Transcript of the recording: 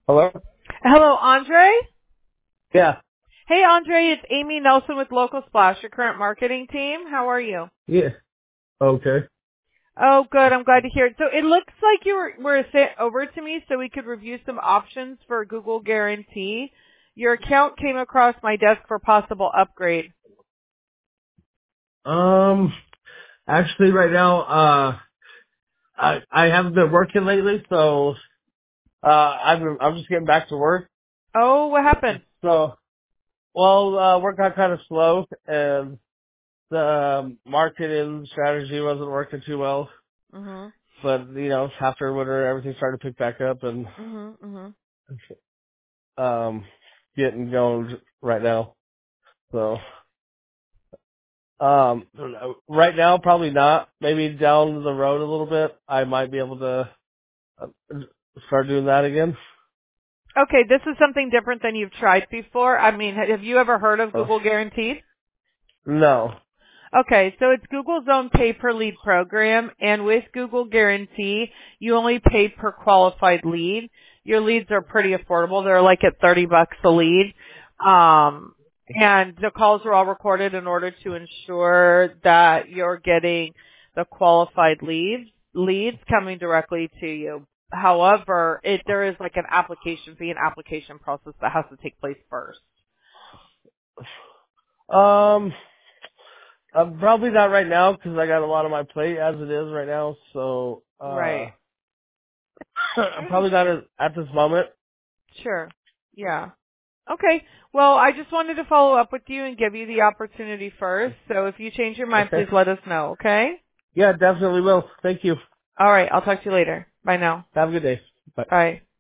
Hello? Hello, Andre? Yeah. Hey, Andre, it's Amy Nelson with Local Splash, your current marketing team. How are you? Yeah. Okay. Oh, good. I'm glad to hear it. So it looks like you were sent over to me so we could review some options for Google Guarantee. Your account came across my desk for possible upgrade. Um, actually right now, I haven't been working lately, so, I'm just getting back to work. Oh, what happened? So, work got kind of slow and the marketing strategy wasn't working too well. Mhm. But, after winter, everything started to pick back up and, Mhm. Mhm. um, getting going right now. So, Um, right now, probably not. Maybe down the road a little bit, I might be able to uh, start doing that again. Okay, this is something different than you've tried before. I mean, have you ever heard of Oh, Google Guaranteed? no. Okay, so it's Google's own pay-per-lead program, and with Google Guarantee, you only pay per qualified lead. Your leads are pretty affordable. They're like at $30 a lead. And the calls are all recorded in order to ensure that you're getting the qualified leads coming directly to you. However, there is like an application fee, an application process that has to take place first. Um, probably not right now because I got a lot on my plate as it is right now. So, Right. probably not at this moment. Sure. Yeah. Okay. Well, I just wanted to follow up with you and give you the opportunity first. So if you change your mind, Okay. please let us know, okay? Yeah, definitely will. Thank you. All right. I'll talk to you later. Bye now. Have a good day. Bye. Bye.